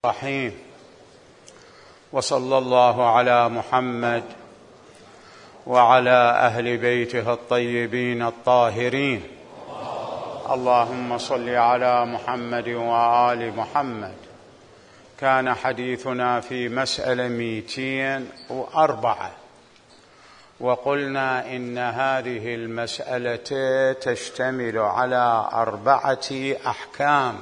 الرحيم. وصلى الله على محمد وعلى أهل بيته الطيبين الطاهرين. اللهم صل على محمد وآل محمد. كان حديثنا في مسألة 204، وقلنا إن هذه المسألة تشتمل على 4 أحكام.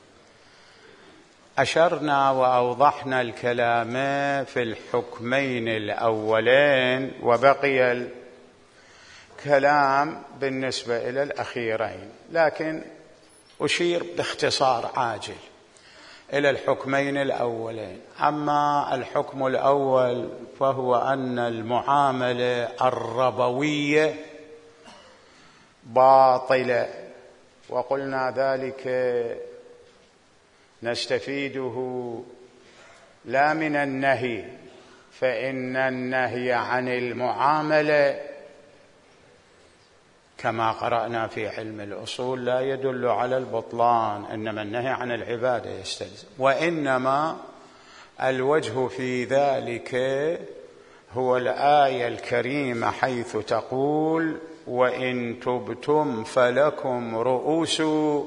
أشرنا وأوضحنا الكلام في الحكمين الأولين، وبقي الكلام بالنسبة إلى الأخيرين، لكن أشير باختصار عاجل إلى الحكمين الأولين. أما الحكم الأول فهو أن المعاملة الربوية باطلة، وقلنا ذلك نستفيده لا من النهي، فإن النهي عن المعاملة كما قرأنا في علم الأصول لا يدل على البطلان، إنما النهي عن العبادة يستلزم، وإنما الوجه في ذلك هو الآية الكريمة حيث تقول: وإن تبتم فلكم رؤوس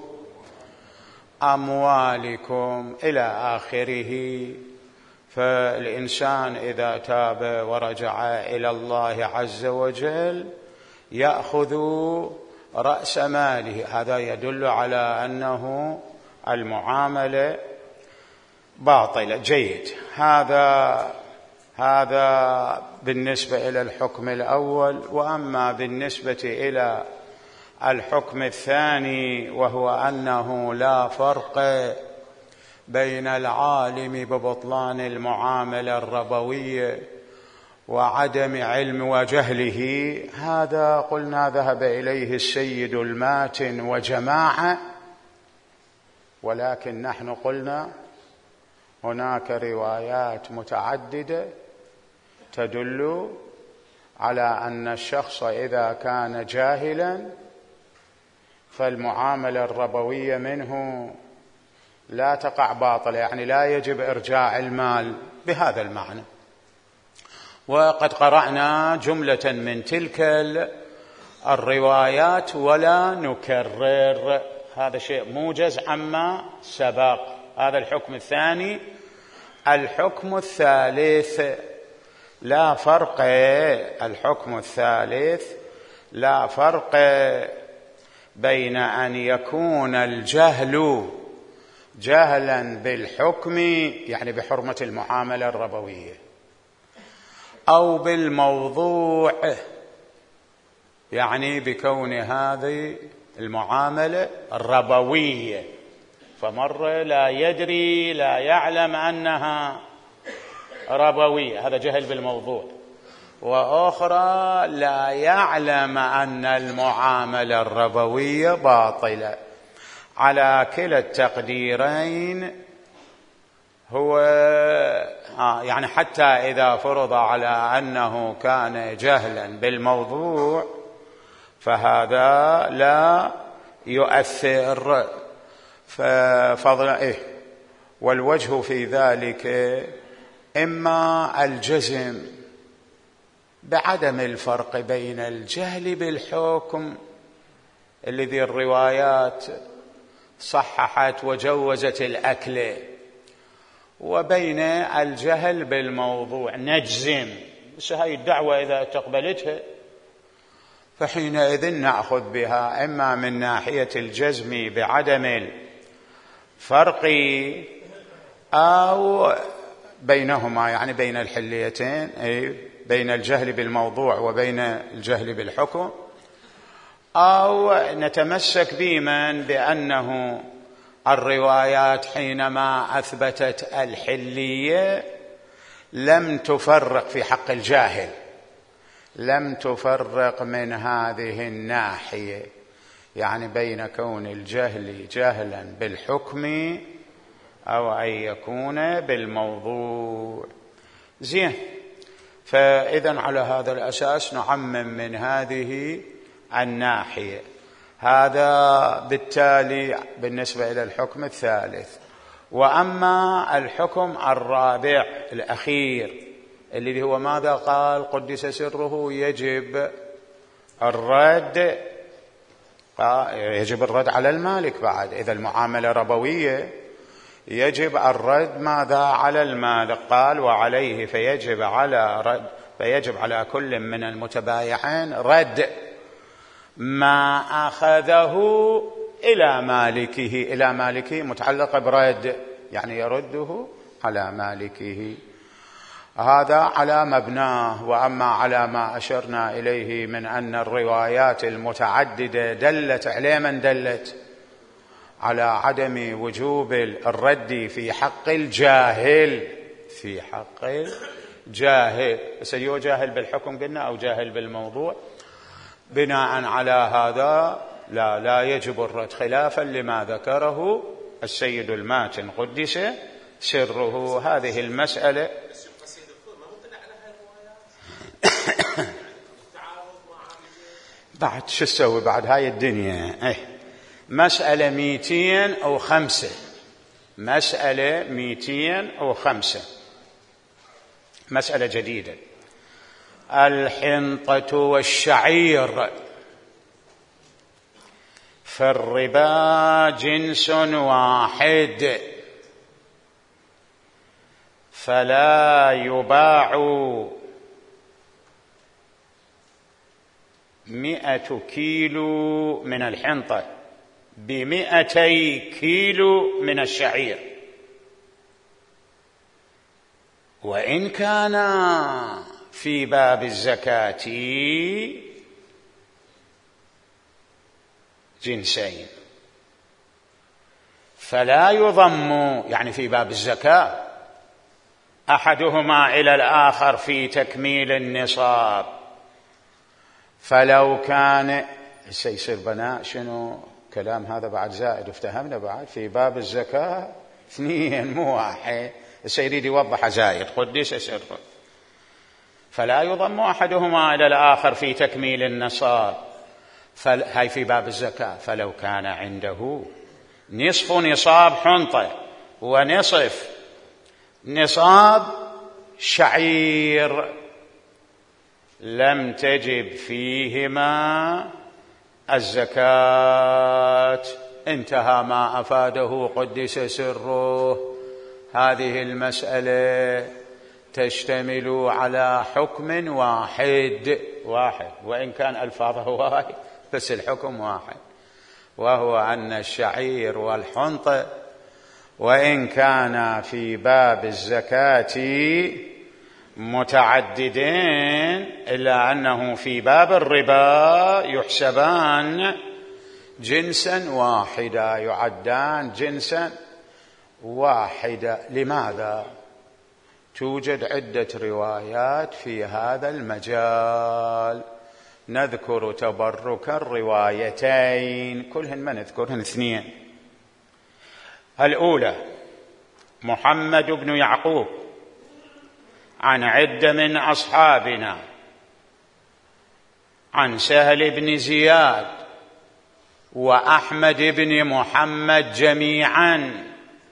أموالكم إلى آخره. فالإنسان إذا تاب ورجع إلى الله عز وجل يأخذ رأس ماله، هذا يدل على أنه المعاملة باطلة. جيد، هذا بالنسبة إلى الحكم الأول. وأما بالنسبة إلى الحكم الثاني، وهو أنه لا فرق بين العالم ببطلان المعاملة الربوية وعدم علم وجهله، هذا قلنا ذهب إليه السيد الماتن وجماعة، ولكن نحن قلنا هناك روايات متعددة تدل على أن الشخص إذا كان جاهلا فالمعاملة الربوية منه لا تقع باطلة، يعني لا يجب إرجاع المال بهذا المعنى. وقد قرأنا جملة من تلك الروايات ولا نكرر، هذا شيء موجز عما سبق. هذا الحكم الثاني. الحكم الثالث لا فرق، الحكم الثالث لا فرق بين أن يكون الجهل جهلا بالحكم، يعني بحرمة المعاملة الربوية، أو بالموضوع، يعني بكون هذه المعاملة الربوية، فمرة لا يدري لا يعلم أنها ربوية، هذا جهل بالموضوع، وأخرى لا يعلم أن المعاملة الربوية باطلة. على كلا التقديرين هو يعني حتى إذا فرض على أنه كان جهلا بالموضوع فهذا لا يؤثر، ففضلا والوجه في ذلك إما الجزم بعدم الفرق بين الجهل بالحكم الذي الروايات صححت وجوزت الأكل، وبين الجهل بالموضوع نجزم، بس هاي الدعوة إذا تقبلتها فحينئذ نأخذ بها، إما من ناحية الجزم بعدم الفرق أو بينهما، يعني بين الحليتين، أي بين الجهل بالموضوع وبين الجهل بالحكم، أو نتمسك بمن بأنه الروايات حينما أثبتت الحلية لم تفرق في حق الجاهل، لم تفرق من هذه الناحية، يعني بين كون الجهل جهلا بالحكم أو أن يكون بالموضوع. زين، فإذن على هذا الأساس نعمم من هذه الناحية. هذا بالتالي بالنسبة إلى الحكم الثالث. وأما الحكم الرابع الأخير اللي هو ماذا قال قدس سره؟ يجب الرد على المالك. بعد إذا المعاملة ربوية يجب الرد ماذا؟ على المالك. قال وعليه فيجب على كل من المتبايعين رد ما أخذه إلى مالكه متعلقة برد، يعني يرده على مالكه. هذا على مبناه. وأما على ما أشرنا إليه من أن الروايات المتعددة دلت على من دلت على عدم وجوب الرد في حق الجاهل، سيو جاهل بالحكم قلنا أو جاهل بالموضوع. بناء على هذا لا يجب الرد، خلافا لما ذكره السيد الماتن قدس سره. هذه المسألة بعد شو تسوي بعد هاي الدنيا؟ مسألة 205، مسألة 205، مسألة جديدة. الحنطة والشعير في الربا جنس واحد، فلا يباع 100 كيلو من الحنطة ب200 كيلو من الشعير، وإن كان في باب الزكاة جنسين. فلا يضم، يعني في باب الزكاة، أحدهما إلى الآخر في تكميل النصاب. فلو كان سيصير بناء شنو كلام هذا بعد زائد، افتهمنا بعد في باب الزكاة 2 مو 1. السيد يوضح زائد قدس سره. فلا يضم أحدهما إلى الآخر في تكميل النصاب، هاي في باب الزكاة. فلو كان عنده نصف نصاب حنطة ونصف نصاب شعير لم تجب فيهما الزكاة. انتهى ما أفاده قدس سره. هذه المسألة تشتمل على حكم واحد، وإن كان ألفاظه واحد بس الحكم واحد، وهو أن الشعير والحنطة وإن كان في باب الزكاة متعددين إلا أنه في باب الربا يحسبان جنسا واحدا، يعدان جنسا واحدا. لماذا؟ توجد عدة روايات في هذا المجال، نذكر تبركا روايتين كلهن ما نذكرهن 2. الأولى محمد بن يعقوب عن عدة من أصحابنا عن سهل بن زياد وأحمد بن محمد جميعا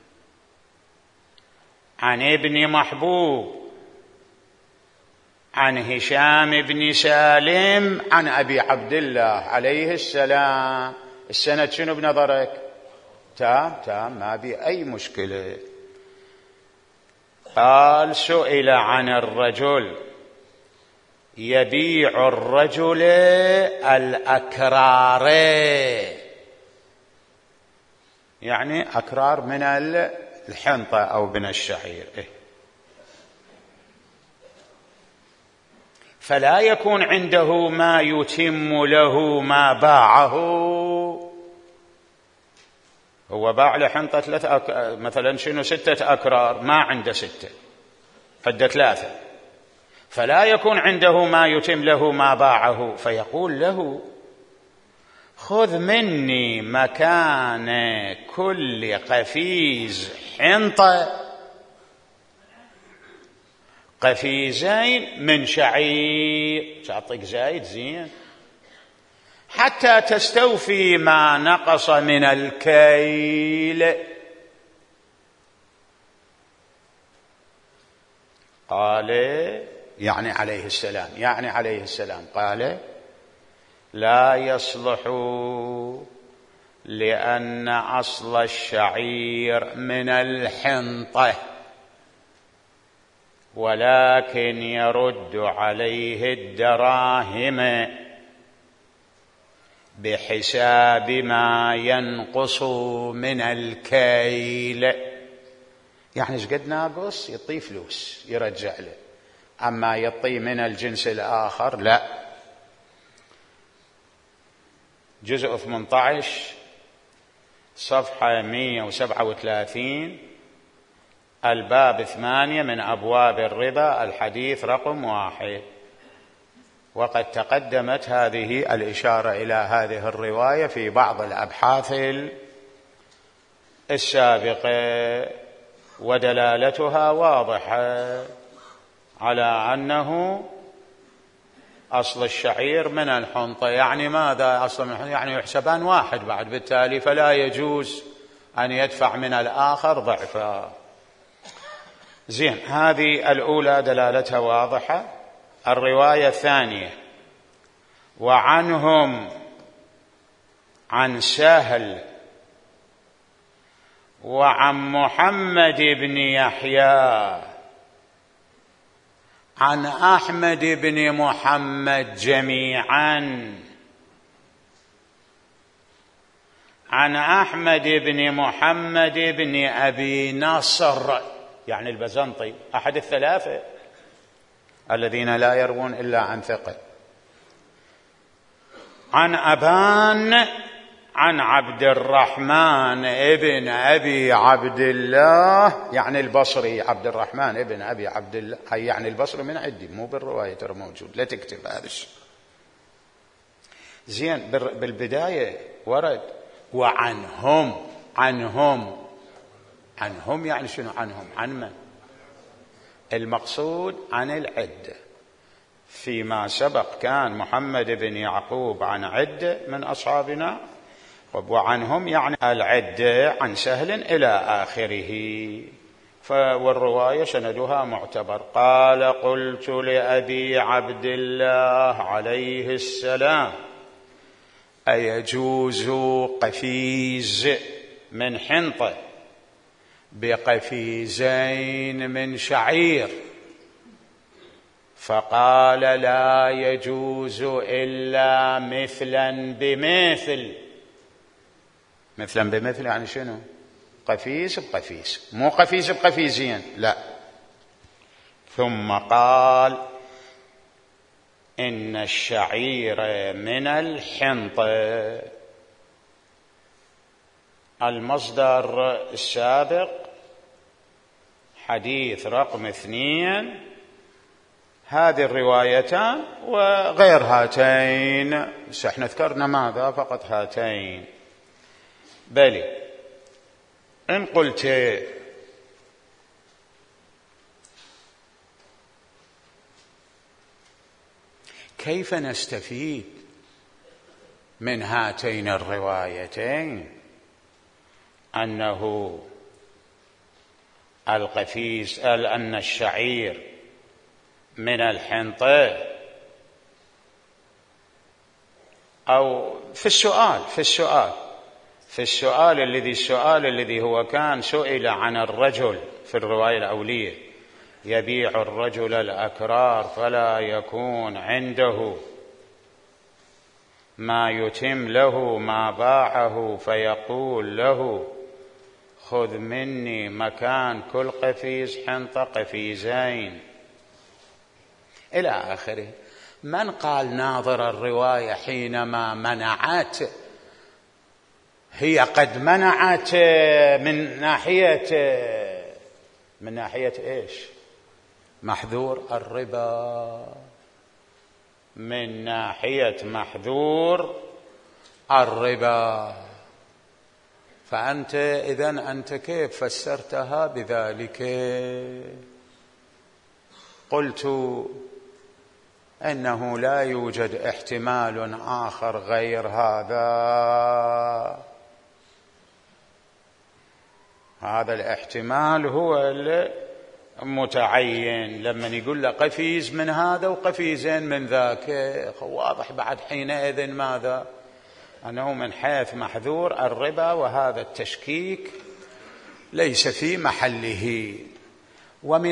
عن ابن محبوب عن هشام بن سالم عن أبي عبد الله عليه السلام. السند شنو بنظرك؟ تام ما بي أي مشكلة. قال سئل عن الرجل يبيع الرجل الأكرار، يعني أكرار من الحنطة أو من الشعير، فلا يكون عنده ما يتم له ما باعه. هو باع لحنطة 3 مثلا شنو 6 أكرار، ما عنده 6 فد 3، فلا يكون عنده ما يتم له ما باعه، فيقول له خذ مني مكان كل قفيز حنطة قفيزين من شعير، تعطيك زايد زين حتى تستوفي ما نقص من الكيل. قال يعني عليه السلام قال لا يصلح لأن أصل الشعير من الحنطة، ولكن يرد عليه الدراهم بحساب ما ينقص من الكيل. يعني ايش قد ناقص يعطيه فلوس يرجع له، أما يعطيه من الجنس الآخر لا. جزء 18 صفحة 137 الباب 8 من أبواب الربا، الحديث رقم 1. وقد تقدمت هذه الإشارة إلى هذه الرواية في بعض الأبحاث السابقة، ودلالتها واضحة على أنه أصل الشعير من الحنطة. يعني ماذا أصل من الحنطة؟ يعني يحسبان واحد بعد، بالتالي فلا يجوز أن يدفع من الآخر ضعفا. زين، هذه الأولى دلالتها واضحة. الرواية الثانية: وعنهم عن سهل وعن محمد بن يحيى عن أحمد بن محمد جميعا، عن أحمد بن محمد بن أبي نصر يعني البزنطي، أحد الثلاثة الذين لا يروون إلا عن ثقة، عن أبان عن عبد الرحمن ابن أبي عبد الله يعني البصري، عبد الرحمن ابن أبي عبد الله، هي يعني البصري من عندي مو بالرواية ترى موجود، لا تكتب هذا الشيء. زين، بالبداية ورد وعنهم. عنهم يعني شنو؟ عن من؟ المقصود عن العدة. فيما سبق كان محمد بن يعقوب عن عدة من أصحابنا، وعنهم يعني العدة عن سهل إلى آخره، والرواية سندها معتبر. قال: قلت لأبي عبد الله عليه السلام: أيجوز قفيز من حنطة بقفيزين من شعير؟ فقال: لا يجوز إلا مثلا بمثل. مثلا بمثل يعني شنو؟ قفيز بقفيز، مو قفيز بقفيزين، لا. ثم قال: إن الشعير من الحنطة. المصدر السابق حديث رقم 2، هذه الروايتان وغير هاتين، بس احنا ذكرنا ماذا؟ فقط هاتين. بلي إن قلت كيف نستفيد من هاتين الروايتين أنه القفيز أن الشعير من الحنطة، أو في السؤال الذي هو كان سئل عن الرجل في الرواية الأولية: يبيع الرجل الأكرار فلا يكون عنده ما يتم له ما باعه، فيقول له: خذ مني مكان كل قفيز حنطة قفيزين، إلى آخره. من قال ناظر الرواية حينما منعت، هي قد منعت من ناحية إيش؟ محذور الربا، من ناحية محذور الربا. فأنت إذن أنت كيف فسرتها بذلك؟ قلت إنه لا يوجد احتمال آخر غير هذا الاحتمال هو متعين لما يقول له قفيز من هذا وقفيزين من ذاك، واضح بعد حينئذ ماذا؟ أنه من حيث محذور الربا، وهذا التشكيك ليس في محله. ومن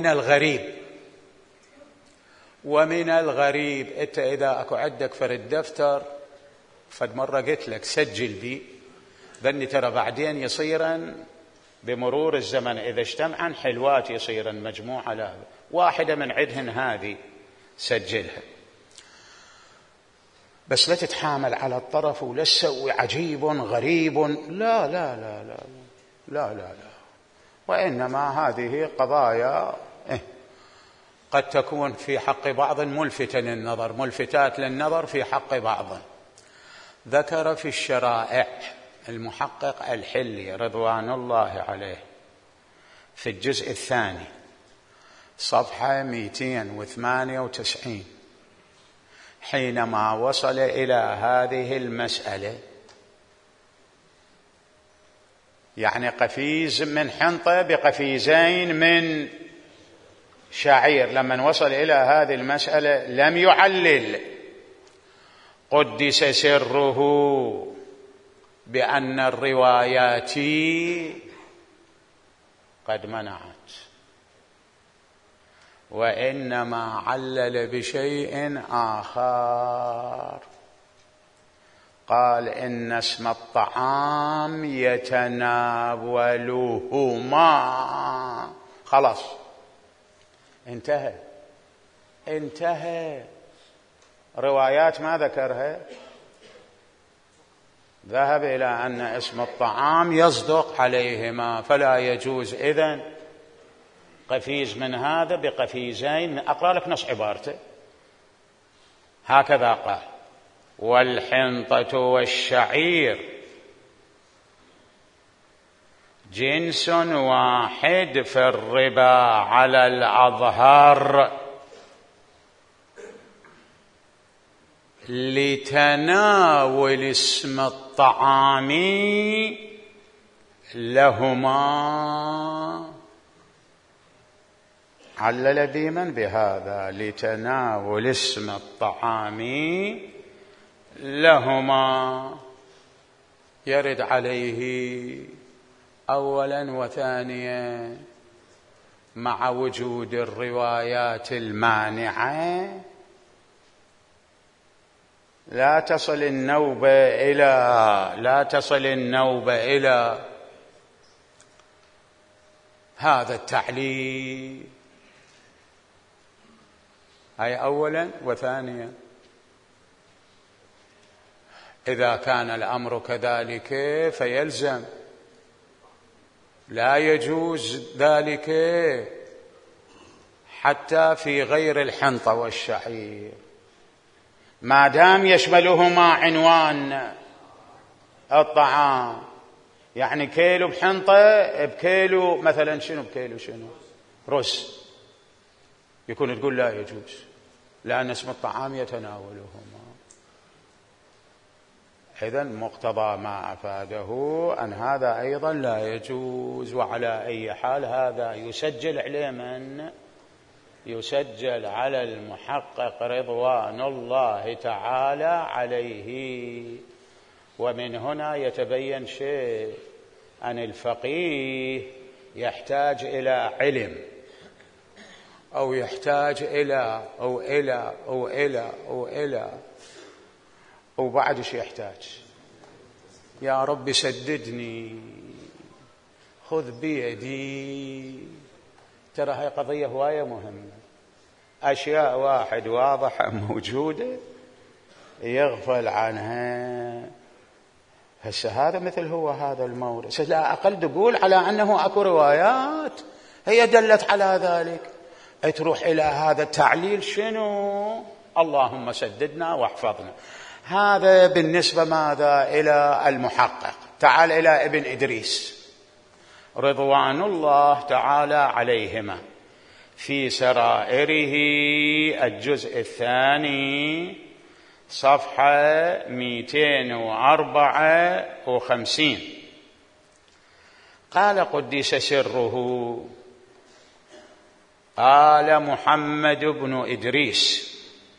الغريب أنت إذا أكو عندك فرد دفتر، فد مرة قلت لك سجل بي، ذني ترى بعدين يصيرا بمرور الزمن إذا اجتمعا حلوات يصيرا مجموعة، لا واحدة من عدهن هذه سجلها، بس لا تتحامل على الطرف ولا تسوي عجيب غريب، لا لا لا لا لا لا لا، وإنما هذه قضايا قد تكون في حق بعض ملفتات للنظر في حق بعض. ذكر في الشرائع المحقق الحلي رضوان الله عليه في الجزء الثاني صفحة 298 حينما وصل إلى هذه المسألة، يعني قفيز من حنطة بقفيزين من شعير، لما وصل إلى هذه المسألة لم يعلل، قدس سره بأن الروايات قد منعت، وإنما علل بشيء آخر، قال إن اسم الطعام يتناولهما. خلاص انتهى. روايات ما ذكرها، ذهب إلى أن اسم الطعام يصدق عليهما، فلا يجوز إذن قفيز من هذا بقفيزين. أقرأ لك نص عبارته هكذا قال: والحنطة والشعير جنس واحد في الربا على الأظهر، لتناول اسم الطعام لهما. علل بمن؟ بهذا، لتناول اسم الطعام لهما، يرد عليه أولا وثانيا مع وجود الروايات المانعة لا تصل النوبة إلى هذا التعليل. هاي أولا وثانيا. إذا كان الأمر كذلك فيلزم لا يجوز ذلك حتى في غير الحنطة والشعير، ما دام يشملهما عنوان الطعام. يعني كيلو بحنطة بكيلو مثلا، شنو بكيلو شنو رز، يكون تقول لا يجوز لأن اسم الطعام يتناولهما. إذن مقتضى ما أفاده أن هذا أيضا لا يجوز. وعلى أي حال هذا يسجل عليه من؟ يسجل على المحقق رضوان الله تعالى عليه. ومن هنا يتبين شيء، أن الفقيه يحتاج إلى علم، أو يحتاج إلى وبعد شيء يحتاج يا رب سددني، خذ بيدي. ترى هاي قضية هواية مهمة، أشياء واحد واضحة موجودة يغفل عنها. هسه هذا مثل هو هذا المورد، لا أقل تقول على أنه أكو روايات هي دلت على ذلك، تروح إلى هذا التعليل شنو؟ اللهم سددنا واحفظنا. هذا بالنسبة ماذا؟ إلى المحقق. تعال إلى ابن إدريس رضوان الله تعالى عليهما في سرائره الجزء الثاني صفحة 254 قال: قدس سره قال محمد بن إدريس: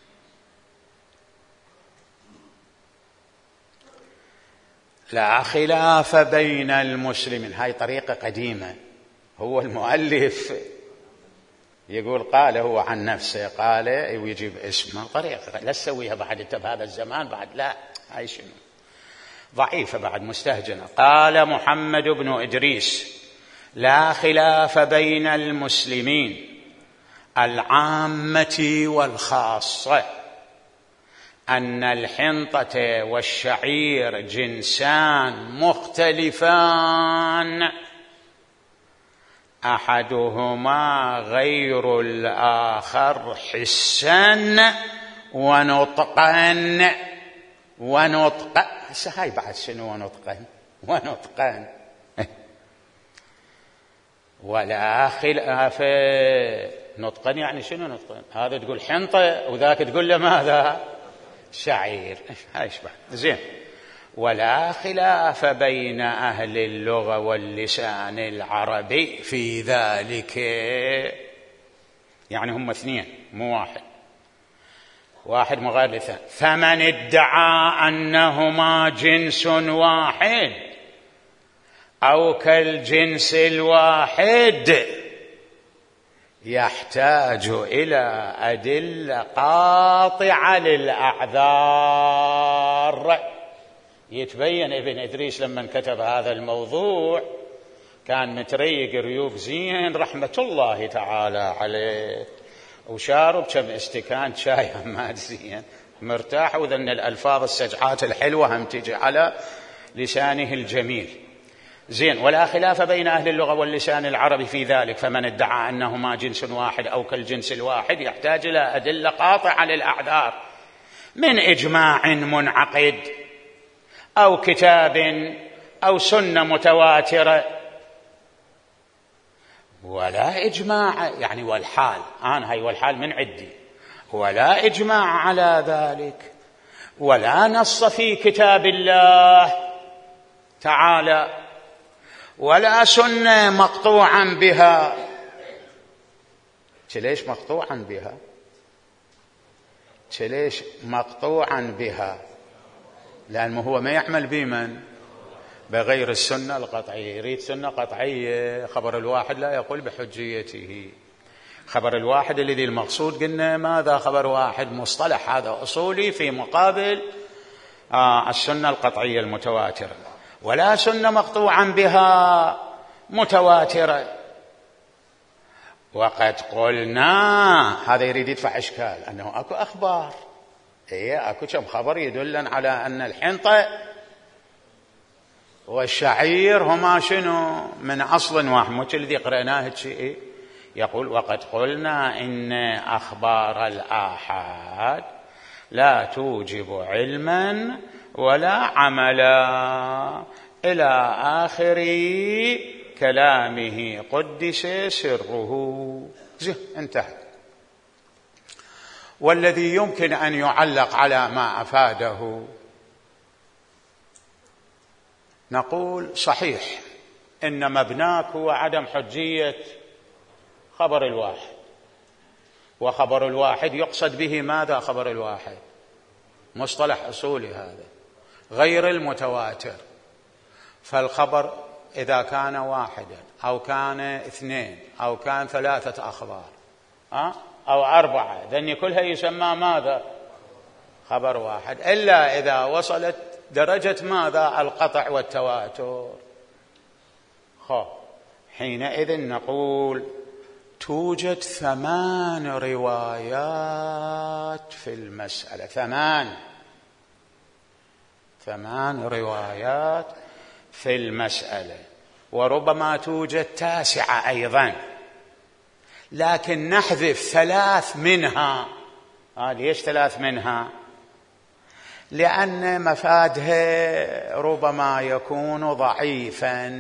لا خلاف بين المسلمين. هاي طريقة قديمة، هو المؤلف يقول قال هو عن نفسه، قال ويجيب اسمه، طريقة لا تسويها بعد انت بهذا الزمان بعد، لا هاي شنو ضعيفة بعد، مستهجنة. قال محمد بن إدريس: لا خلاف بين المسلمين العامة والخاصة أن الحنطة والشعير جنسان مختلفان، أحدهما غير الآخر حسا ونطقا. هسه هاي بعد شنو ونطقا ولا خلاف. نطقا يعني شنو نطقا؟ هذا تقول حنطة وذاك تقول له ماذا؟ شعير. هاي شبه زين. ولا خلاف بين أهل اللغة واللسان العربي في ذلك، يعني هم اثنين مو واحد مغاير للثاني. فمن ادعى أنهما جنس واحد أو كالجنس الواحد يحتاج إلى أدلة قاطعة للأعذار. يتبين ابن إدريس لما كتب هذا الموضوع كان متريق ريوق زين رحمة الله تعالى عليه، وشارب كم استكان شاي هماد زين مرتاح، وذن الألفاظ السجعات الحلوة هم تجي على لسانه الجميل. زين. ولا خلاف بين أهل اللغة واللسان العربي في ذلك، فمن ادعى أنهما جنس واحد أو كالجنس الواحد يحتاج إلى أدلة قاطعة للأعذار من إجماع منعقد أو كتاب أو سنة متواترة. ولا إجماع يعني والحال، أنا هاي والحال من عدي، ولا إجماع على ذلك، ولا نص في كتاب الله تعالى، ولا سنة مقطوعا بها. ليش مقطوعا بها؟ ليش مقطوعا بها؟ لأنه هو ما يعمل بمن؟ بغير السنة القطعية. يريد سنة قطعية. خبر الواحد لا يقول بحجيته. خبر الواحد الذي المقصود قلنا ماذا؟ خبر واحد مصطلح هذا أصولي في مقابل السنة القطعية المتواترة. ولا سنة مقطوعا بها متواترة. وقد قلنا، هذا يريد يدفع إشكال، أنه أكو أخبار، أكو كم خبر يدلن على أن الحنطة والشعير هما شنو؟ من أصل واحد. مو الذي قرأناه شيء يقول: وقد قلنا إن أخبار الآحاد لا توجب علما ولا عملا، إلى آخر كلامه قدس سره. انتهى. والذي يمكن أن يعلق على ما أفاده، نقول صحيح إن مبناك هو عدم حجية خبر الواحد، وخبر الواحد يقصد به ماذا؟ خبر الواحد مصطلح أصولي هذا غير المتواتر. فالخبر إذا كان واحدا أو كان اثنين أو كان ثلاثة أخبار أو أربعة، ذني كلها يسمى ماذا؟ خبر واحد، إلا إذا وصلت درجة ماذا؟ القطع والتواتر. حينئذ نقول توجد 8 روايات في المسألة، 8 روايات في المسألة، وربما توجد 9 أيضا، لكن نحذف 3 منها. ليش 3 منها؟ لأن مفادها ربما يكون ضعيفا.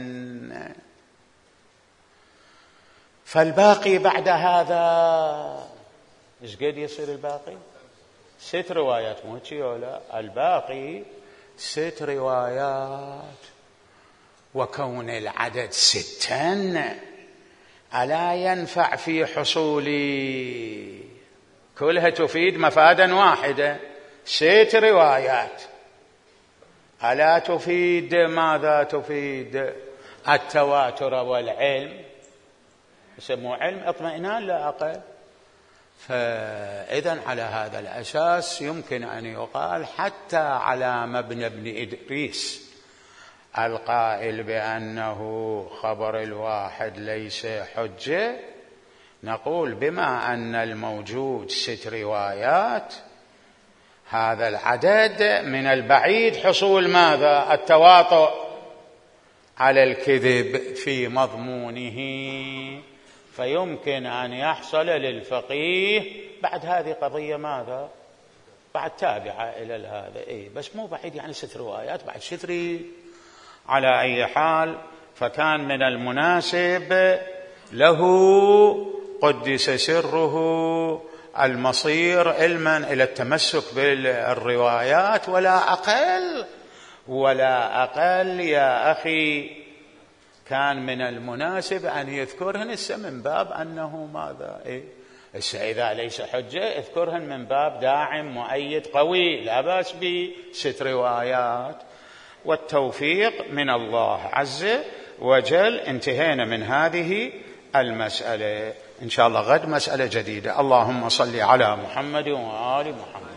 فالباقي بعد هذا إيش قد يصير الباقي؟ 6 روايات، مو هيك ولا؟ الباقي 6 روايات. وكون العدد 6 ألا ينفع في حصولي؟ كلها تفيد مفادا واحدة، 6 روايات. ألا تفيد ماذا؟ تفيد التواتر والعلم، يسموه علم اطمئنان لا أقل. فإذا على هذا الأساس يمكن أن يقال حتى على مبنى ابن إدريس القائل بأنه خبر الواحد ليس حجة، نقول بما أن الموجود 6 روايات، هذا العدد من البعيد حصول ماذا؟ التواطؤ على الكذب في مضمونه، فيمكن أن يحصل للفقيه بعد هذه قضية ماذا؟ بعد تابعة إلى هذا، بس مو بعيد يعني 6 روايات بعد شتري. على أي حال، فكان من المناسب له قدس سره المصير علما إلى التمسك بالروايات، ولا أقل ولا أقل يا أخي كان من المناسب أن يذكرهن من باب أنه ماذا؟ إذا ليس حجة اذكرهن من باب داعم مؤيد قوي، لا بأس ب6 روايات، والتوفيق من الله عز وجل. انتهينا من هذه المسألة، إن شاء الله غد مسألة جديدة. اللهم صل على محمد وآل محمد.